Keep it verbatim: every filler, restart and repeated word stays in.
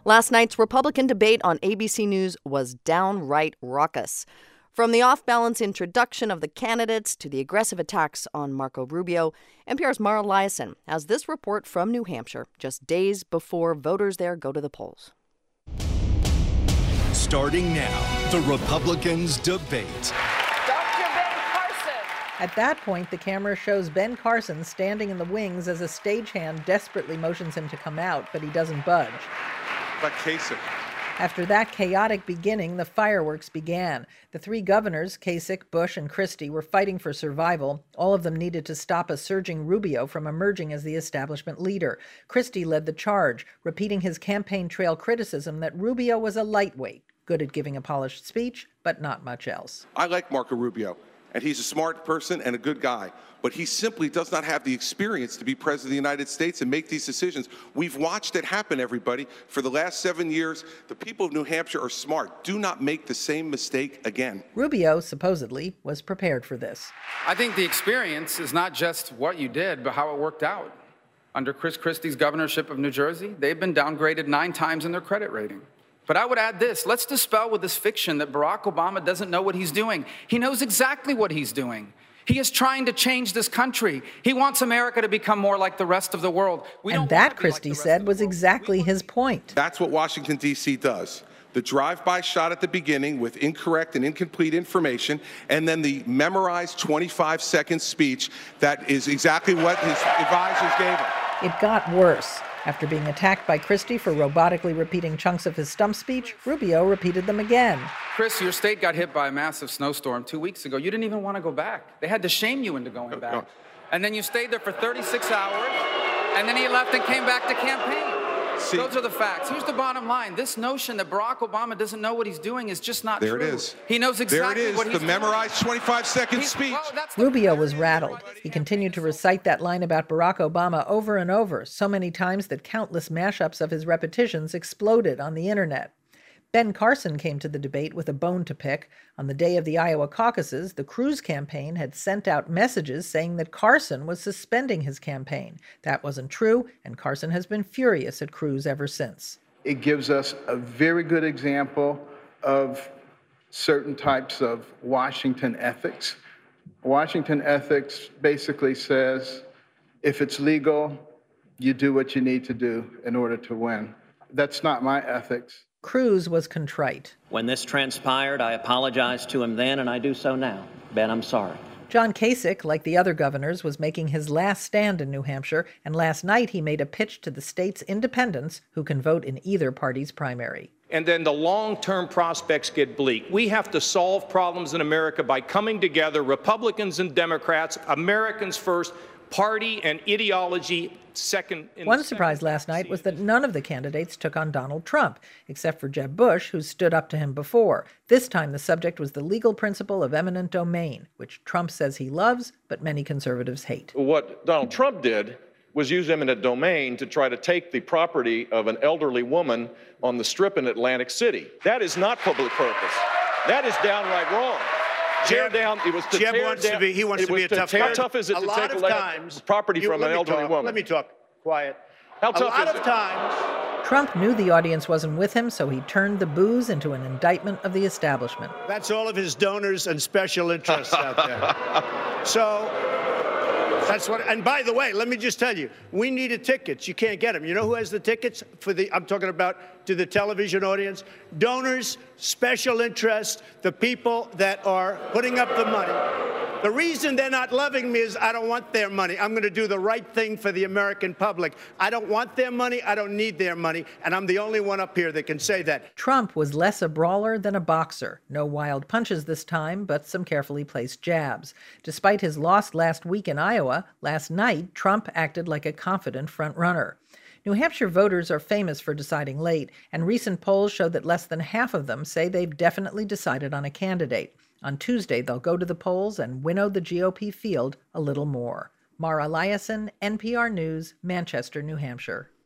Last night's Republican debate on A B C News was downright raucous. From the off-balance introduction of the candidates to the aggressive attacks on Marco Rubio, N P R's Mara Liasson has this report from New Hampshire just days before voters there go to the polls. Starting now, the Republicans debate. Doctor Ben Carson. At that point, the camera shows Ben Carson standing in the wings as a stagehand desperately motions him to come out, but he doesn't budge. But Kasich. After that chaotic beginning, the fireworks began. The three governors, Kasich, Bush, and Christie, were fighting for survival. All of them needed to stop a surging Rubio from emerging as the establishment leader. Christie led the charge, repeating his campaign trail criticism that Rubio was a lightweight, good at giving a polished speech, but not much else. I like Marco Rubio, and he's a smart person and a good guy, but he simply does not have the experience to be president of the United States and make these decisions. We've watched it happen, everybody, for the last seven years. The people of New Hampshire are smart. Do not make the same mistake again. Rubio, supposedly, was prepared for this. I think the experience is not just what you did, but how it worked out. Under Chris Christie's governorship of New Jersey, they've been downgraded nine times in their credit rating. But I would add this, let's dispel with this fiction that Barack Obama doesn't know what he's doing. He knows exactly what he's doing. He is trying to change this country. He wants America to become more like the rest of the world. We and that, Christie like said, was exactly his point. That's what Washington, D C does. The drive-by shot at the beginning with incorrect and incomplete information, and then the memorized twenty-five second speech that is exactly what his advisors gave him. It got worse. After being attacked by Christie for robotically repeating chunks of his stump speech, Rubio repeated them again. Chris, your state got hit by a massive snowstorm two weeks ago. You didn't even want to go back. They had to shame you into going back. And then you stayed there for thirty-six hours, and then he left and came back to campaign. See, those are the facts. Here's the bottom line. This notion that Barack Obama doesn't know what he's doing is just not there true. It is. He knows exactly there it is, what he's the doing. memorized twenty-five second speech. Well, Rubio was rattled. He continued to recite that line about Barack Obama over and over, so many times that countless mashups of his repetitions exploded on the internet. Ben Carson came to the debate with a bone to pick. On the day of the Iowa caucuses, the Cruz campaign had sent out messages saying that Carson was suspending his campaign. That wasn't true, and Carson has been furious at Cruz ever since. It gives us a very good example of certain types of Washington ethics. Washington ethics basically says, if it's legal, you do what you need to do in order to win. That's not my ethics. Cruz was contrite. When this transpired, I apologized to him then, and I do so now. Ben, I'm sorry. John Kasich, like the other governors, was making his last stand in New Hampshire, and last night he made a pitch to the state's independents who can vote in either party's primary. And then the long-term prospects get bleak. We have to solve problems in America by coming together, Republicans and Democrats, Americans first, party and ideology second. One surprise last night was that none of the candidates took on Donald Trump, except for Jeb Bush, who stood up to him before. This time the subject was the legal principle of eminent domain, which Trump says he loves, but many conservatives hate. What Donald Trump did was use eminent domain to try to take the property of an elderly woman on the Strip in Atlantic City. That is not public purpose. That is downright wrong. Tear down. It was to Jeb tear wants down. to be. He wants it to be was a to tough tear, guy. How tough is it a to lot take of a times, property you, from an elderly talk, woman? Let me talk. Quiet. How tough a lot is of it? times. Trump knew the audience wasn't with him, so he turned the boos into an indictment of the establishment. That's all of his donors and special interests out there. So that's what. And by the way, let me just tell you, we needed tickets. You can't get them. You know who has the tickets for the? I'm talking about to the television audience. Donors, special interests, the people that are putting up the money. The reason they're not loving me is I don't want their money. I'm going to do the right thing for the American public. I don't want their money. I don't need their money. And I'm the only one up here that can say that. Trump was less a brawler than a boxer. No wild punches this time, but some carefully placed jabs. Despite his loss last week in Iowa, last night, Trump acted like a confident front-runner. New Hampshire voters are famous for deciding late, and recent polls show that less than half of them say they've definitely decided on a candidate. On Tuesday, they'll go to the polls and winnow the G O P field a little more. Mara Liasson, N P R News, Manchester, New Hampshire.